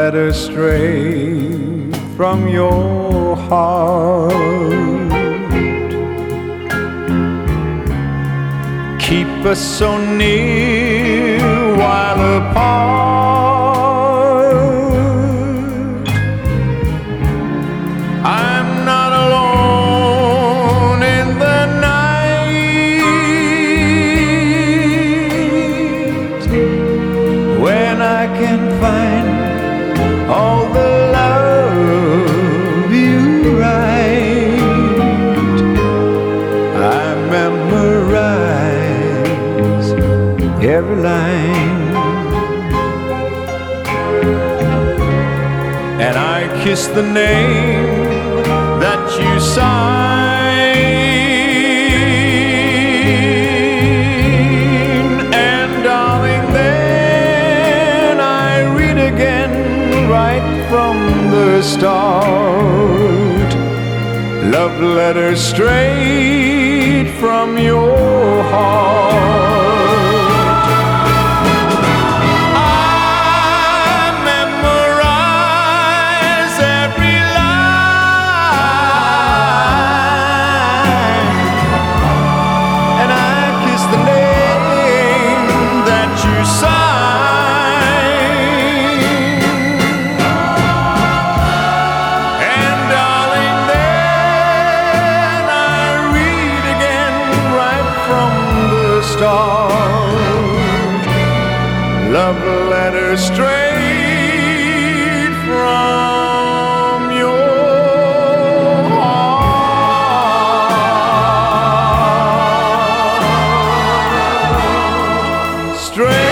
letter straight from your heart. Keep us so near while apart. I'm not alone in the night when I can find all the love you write. I memorize every line, and I kiss the name that you sign. And darling, then I read again right from the start, love letters straight from your heart. I memorize every line, and I kiss the name that you sign. And darling, then I read again right from the start, love letters straight from your heart. Straight